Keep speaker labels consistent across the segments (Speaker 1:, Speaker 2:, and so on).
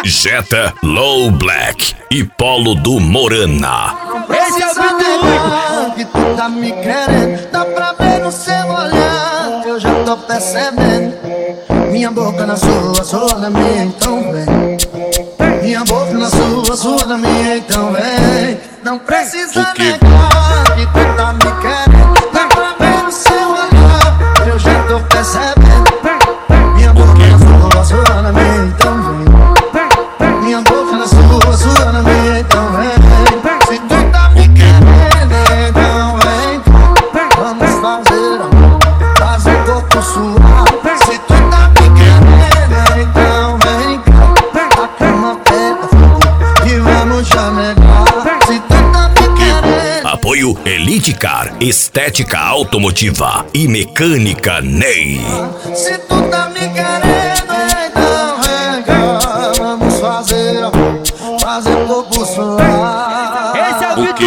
Speaker 1: Jetta, Low Black e Polo do Morana.
Speaker 2: Esse é o negar que tu tá me querendo. Dá pra ver no seu olhar, eu já tô percebendo. Minha boca na sua na minha, então vem. Minha boca na sua na minha, então vem. Não precisa negar que tu tá me querendo. Dá pra ver no seu olhar, eu já tô percebendo. Minha boca na sua na minha, então vem. Minha boca na sua na minha, então vem. Se tu tá me querendo, então vem. Vamos fazer amor, fazer corpo suave. Se tu tá me querendo, então vem cá. A cama pega fogo e vamos já negar. Se tu tá me querendo.
Speaker 1: Apoio Elite Car, Estética Automotiva e Mecânica Ney.
Speaker 2: Se tu tá me querendo, então vem cá. Vamos fazer amor, fazer corpo suave.
Speaker 3: Esse é o
Speaker 1: O que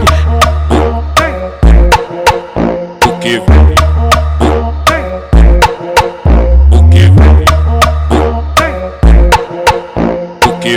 Speaker 3: Vitor.
Speaker 1: O que O que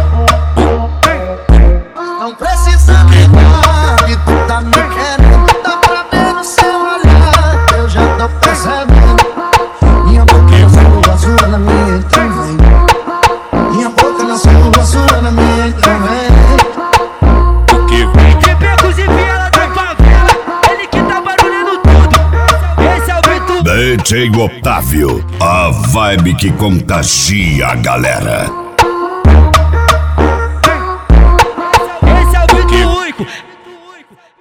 Speaker 2: Não precisa negar que tu tá me querendo. Dá pra ver no seu olhar, eu já tô percebendo. Minha boca na sua na minha, então vem. Minha boca na sua na minha, então vem.
Speaker 1: O que vem?
Speaker 3: De becos e viela da favela, ele que tá barulhando tudo. Esse é o Vitor.
Speaker 1: DJ Otávio, a vibe que contagia a galera.